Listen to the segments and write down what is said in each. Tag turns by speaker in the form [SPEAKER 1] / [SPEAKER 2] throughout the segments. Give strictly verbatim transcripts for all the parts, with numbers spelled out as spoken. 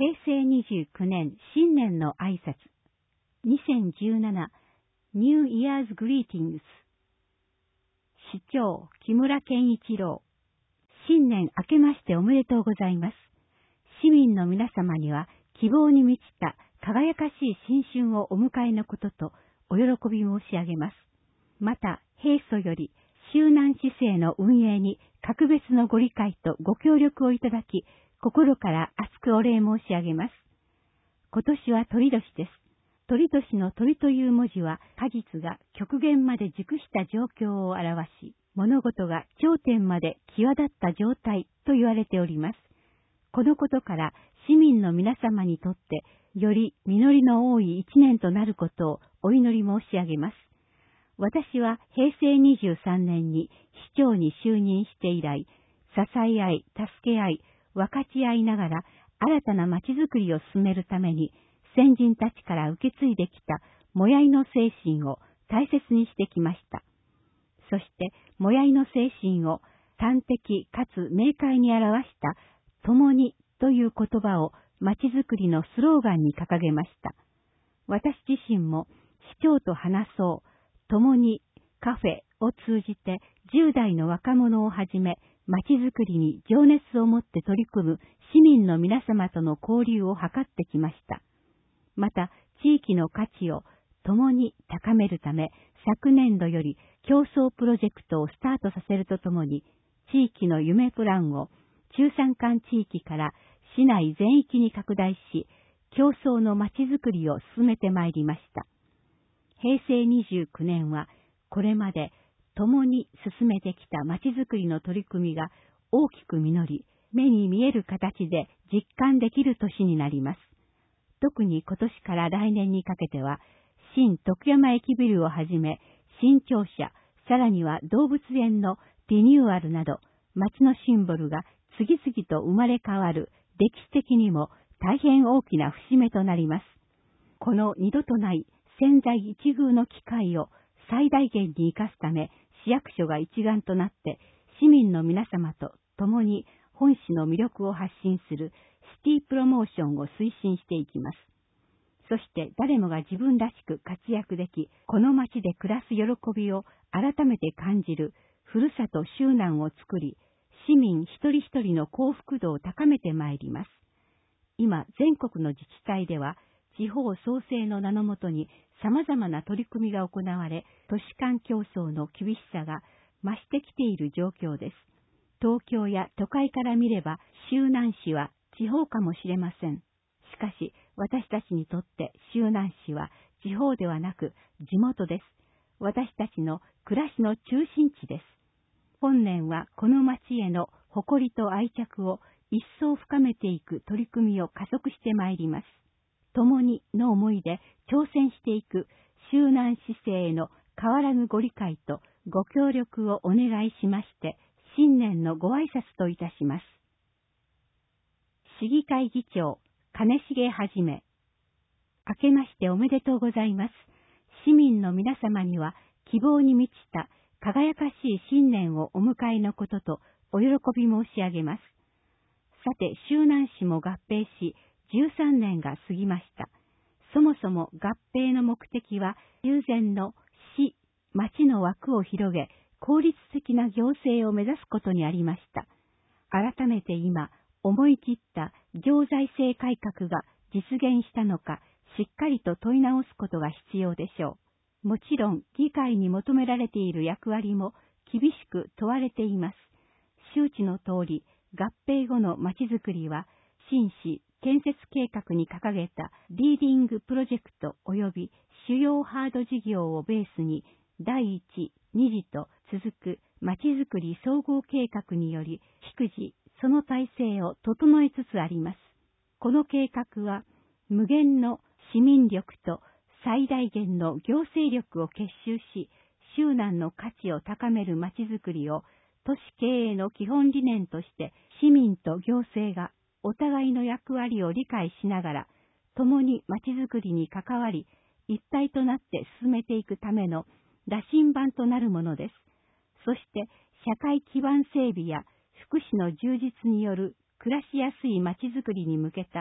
[SPEAKER 1] へいせいにじゅうきゅうねん新年の挨拶。にせんじゅうなな New Year's Greetings。市長木村健一郎。新年明けましておめでとうございます。市民の皆様には希望に満ちた輝かしい新春をお迎えのこととお喜び申し上げます。また、平素より周南市政の運営に格別のご理解とご協力をいただき、心から厚くお礼申し上げます。今年は鳥年です。鳥年の鳥という文字は果実が極限まで熟した状況を表し、物事が頂点まで際立った状態と言われております。このことから市民の皆様にとってより実りの多い一年となることをお祈り申し上げます。私はへいせいにじゅうさんねんに市長に就任して以来、支え合い、助け合い、分かち合いながら新たな町づくりを進めるために先人たちから受け継いできたもやいの精神を大切にしてきました。そしてもやいの精神を端的かつ明快に表した共にという言葉を町づくりのスローガンに掲げました。私自身も市長と話そう、共にカフェを通じてじゅう代の若者をはじめ町づくりに情熱を持って取り組む市民の皆様との交流を図ってきました。また、地域の価値を共に高めるため、昨年度より競争プロジェクトをスタートさせるとともに、地域の夢プランを中山間地域から市内全域に拡大し、競争の町づくりを進めてまいりました。へいせいにじゅうきゅうねんは、これまで共に進めてきた町づくりの取り組みが大きく実り、目に見える形で実感できる年になります。特に今年から来年にかけては、新徳山駅ビルをはじめ、新庁舎、さらには動物園のリニューアルなど、町のシンボルが次々と生まれ変わる歴史的にも大変大きな節目となります。この二度とない千載一遇の機会を最大限に生かすため、市役所が一丸となって、市民の皆様と共に本市の魅力を発信するシティプロモーションを推進していきます。そして誰もが自分らしく活躍でき、この町で暮らす喜びを改めて感じるふるさと周南を作り、市民一人一人の幸福度を高めてまいります。今、全国の自治体では、地方創生の名のもとに様々な取り組みが行われ、都市間競争の厳しさが増してきている状況です。東京や都会から見れば、周南市は地方かもしれません。しかし、私たちにとって周南市は地方ではなく地元です。私たちの暮らしの中心地です。本年はこの町への誇りと愛着を一層深めていく取り組みを加速してまいります。共にの思いで挑戦していく周南市政への変わらぬご理解とご協力をお願いしまして、新年のご挨拶といたします。市議会議長、金重はじめ。明けましておめでとうございます。市民の皆様には希望に満ちた輝かしい新年をお迎えのこととお喜び申し上げます。さて、周南市も合併し、じゅうさんねんが過ぎました。そもそも合併の目的は、従前の市、町の枠を広げ、効率的な行政を目指すことにありました。改めて今、思い切った行財政改革が実現したのか、しっかりと問い直すことが必要でしょう。もちろん、議会に求められている役割も厳しく問われています。周知の通り、合併後の町づくりは、新市建設計画に掲げたリーディングプロジェクト及び主要ハード事業をベースに、第一、二次と続く町づくり総合計画により、逐次、その体制を整えつつあります。この計画は、無限の市民力と最大限の行政力を結集し、周南の価値を高める町づくりを都市経営の基本理念として市民と行政がお互いの役割を理解しながら共に町づくりに関わり一体となって進めていくための羅針盤となるものです。そして社会基盤整備や福祉の充実による暮らしやすい町づくりに向けた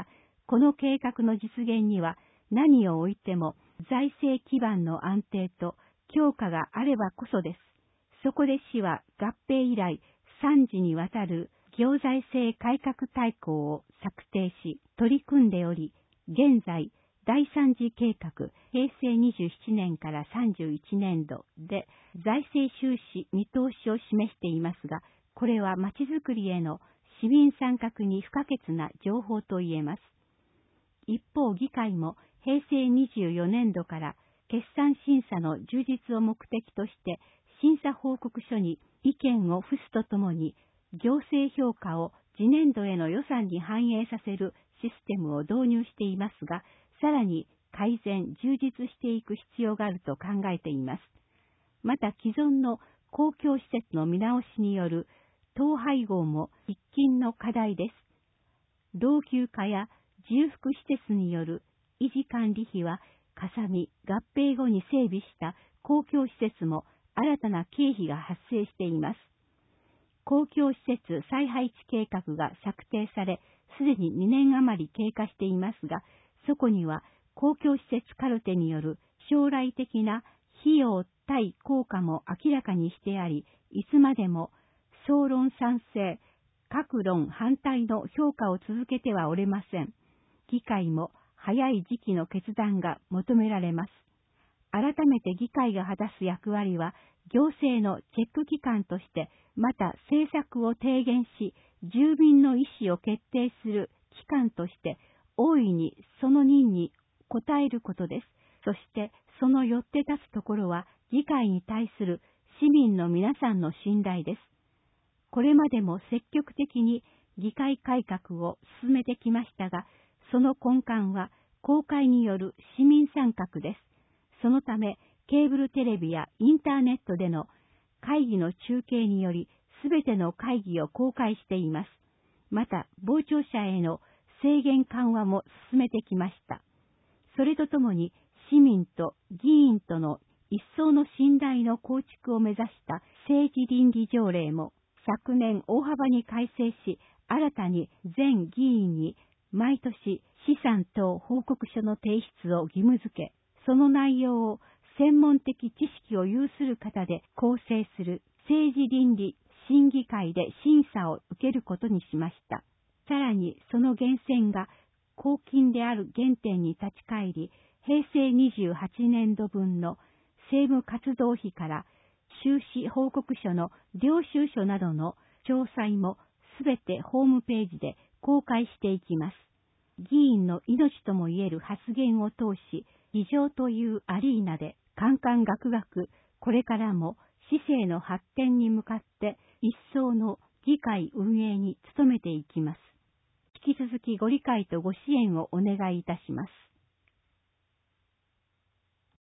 [SPEAKER 1] この計画の実現には何をおいても財政基盤の安定と強化があればこそです。そこで市は合併以来三次にわたる行財政改革大綱を策定し取り組んでおり、現在第三次計画へいせいにじゅうななねんからさんじゅういちねんどで財政収支見通しを示していますが、これはまちづくりへの市民参画に不可欠な情報と言えます。一方、議会もへいせいにじゅうよねんどから決算審査の充実を目的として審査報告書に意見を付すとともに行政評価を次年度への予算に反映させるシステムを導入していますが、さらに改善、充実していく必要があると考えています。また既存の公共施設の見直しによる統廃合も喫緊の課題です。老朽化や重複施設による維持管理費はかさみ、合併後に整備した公共施設も新たな経費が発生しています。公共施設再配置計画が策定され、すでににねん余り経過していますが、そこには公共施設カルテによる将来的な費用対効果も明らかにしてあり、いつまでも総論賛成、各論反対の評価を続けてはおれません。議会も早い時期の決断が求められます。改めて議会が果たす役割は、行政のチェック機関として、また政策を提言し、住民の意思を決定する機関として、大いにその任に応えることです。そして、そのよって立つところは、議会に対する市民の皆さんの信頼です。これまでも積極的に議会改革を進めてきましたが、その根幹は公開による市民参画です。そのため、ケーブルテレビやインターネットでの会議の中継により、すべての会議を公開しています。また、傍聴者への制限緩和も進めてきました。それとともに、市民と議員との一層の信頼の構築を目指した政治倫理条例も、昨年大幅に改正し、新たに全議員に毎年資産等報告書の提出を義務付け、その内容を専門的知識を有する方で構成する政治倫理審議会で審査を受けることにしました。さらにその源泉が公金である原点に立ち返り、へいせいにじゅうはちねんどぶんの政務活動費から収支報告書の領収書などの詳細もすべてホームページで公開していきます。議員の命ともいえる発言を通し、議場というアリーナでカンカンガクガク、これからも市政の発展に向かって一層の議会運営に努めていきます。引き続きご理解とご支援をお願いいたします。